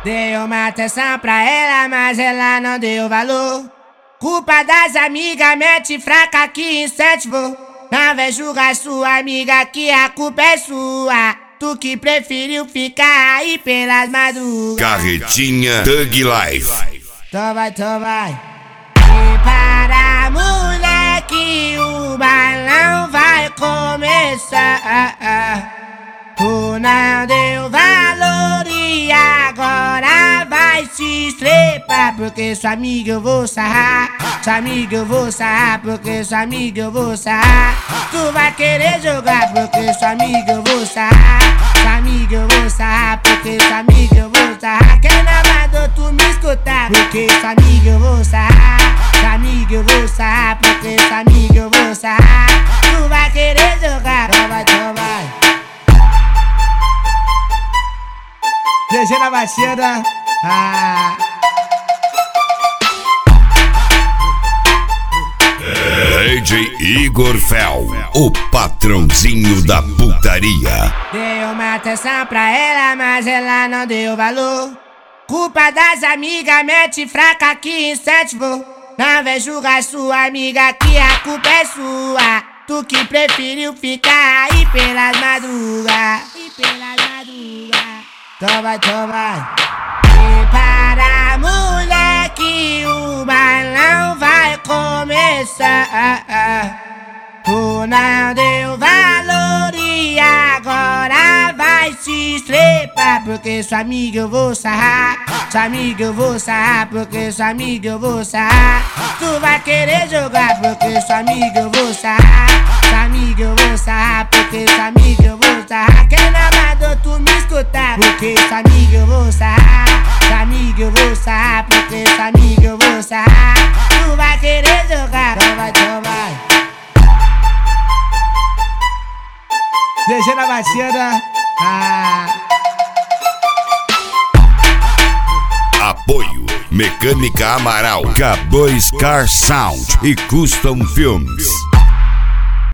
Dei uma atenção pra ela, mas ela não deu valor. Culpa das amigas, mete fraca que incentivou. Não vem julgar sua amiga que a culpa é sua. Tu que preferiu ficar aí pelas madrugas. Carretinha Thug Life. Então vai. Prepara, moleque, o balão vai começar. Tu não deu valor e agora vai se estrepar. Porque sua amiga eu vou sarrar. Sua amiga eu vou sarrar. Porque sua amiga eu vou sarrar. Tu vai querer jogar. Porque sua amiga eu vou sarrar. Sua amiga eu vou sarrar. Porque sua amiga eu vou sarrar. Quem não mandou tu me escutar? Porque sua amiga eu vou sarrar. Sua amiga eu vou sarrar. Porque sua amiga eu vou sarrar. Tu vai querer jogar. Então vai. GG na batida. DJ Igor Fel, o patrãozinho da putaria. Dei uma atenção pra ela, mas ela não deu valor. Culpa das amigas, mete fraca que incentivou. Não vem julgar sua amiga que a culpa é sua. Tu que preferiu ficar aí pelas madrugas. Então vai. Prepara, moleque, o balão vai começar. Tu não deu valor e agora vai se estrepar. Porque sua amiga eu vou sarrar. Sua amiga eu vou sarrar. Porque sua amiga eu vou sarrar. Tu vai querer jogar. Porque sua amiga eu vou sarrar. Sua amiga eu vou sarrar. Porque sua amiga eu vou sarrar. Quem não mandou tu me escutar? Porque sua amiga eu vou sarrar. Sua amiga eu vou sarrar. Porque sua amiga eu vou sarrar. Tu vai querer jogar. Então vai. GG na batida. Apoio Mecânica Amaral, K2 Car Sound e Custom Films.